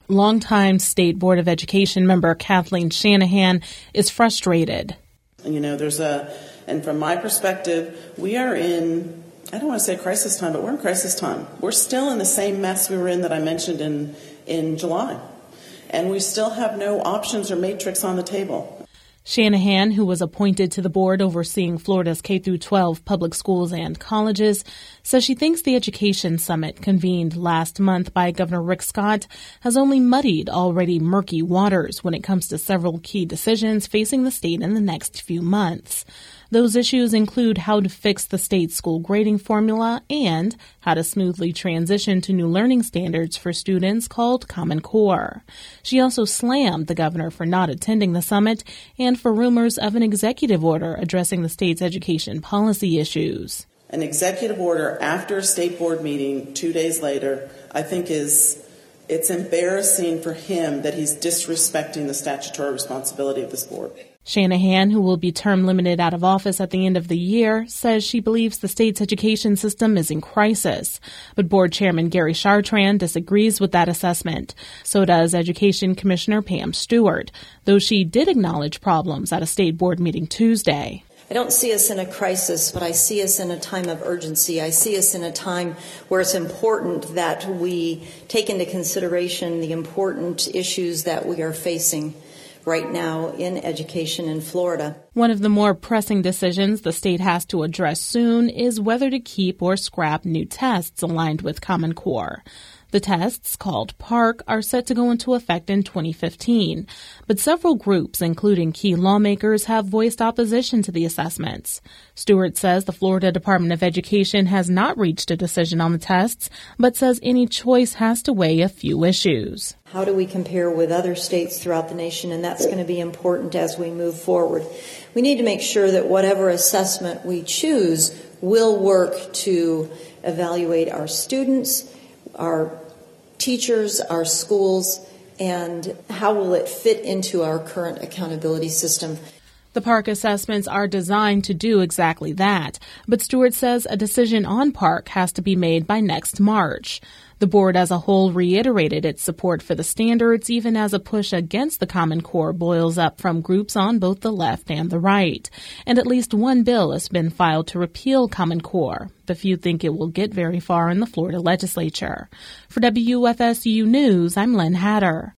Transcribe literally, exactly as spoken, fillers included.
Longtime State Board of Education member Kathleen Shanahan is frustrated. You know, there's a, and from my perspective, we are in, I don't want to say crisis time, but we're in crisis time. We're still in the same mess we were in that I mentioned in, in July. And we still have no options or matrix on the table. Shanahan, who was appointed to the board overseeing Florida's K through twelve public schools and colleges, says she thinks the education summit convened last month by Governor Rick Scott has only muddied already murky waters when it comes to several key decisions facing the state in the next few months. Those issues include how to fix the state school grading formula and how to smoothly transition to new learning standards for students called Common Core. She also slammed the governor for not attending the summit and for rumors of an executive order addressing the state's education policy issues. An executive order after a state board meeting two days later, I think is, it's embarrassing for him that he's disrespecting the statutory responsibility of this board. Shanahan, who will be term limited out of office at the end of the year, says she believes the state's education system is in crisis. But Board Chairman Gary Chartrand disagrees with that assessment. So does Education Commissioner Pam Stewart, though she did acknowledge problems at a state board meeting Tuesday. I don't see us in a crisis, but I see us in a time of urgency. I see us in a time where it's important that we take into consideration the important issues that we are facing right now in education in Florida. One of the more pressing decisions the state has to address soon is whether to keep or scrap new tests aligned with Common Core. The tests, called PARCC, are set to go into effect in twenty fifteen, but several groups, including key lawmakers, have voiced opposition to the assessments. Stewart says the Florida Department of Education has not reached a decision on the tests, but says any choice has to weigh a few issues. How do we compare with other states throughout the nation? And that's going to be important as we move forward. We need to make sure that whatever assessment we choose will work to evaluate our students, our teachers, our schools, and how will it fit into our current accountability system. The PARCC assessments are designed to do exactly that, but Stewart says a decision on PARCC has to be made by next March. The board as a whole reiterated its support for the standards, even as a push against the Common Core boils up from groups on both the left and the right. And at least one bill has been filed to repeal Common Core, but few think it will get very far in the Florida legislature. For W F S U News, I'm Lynn Hatter.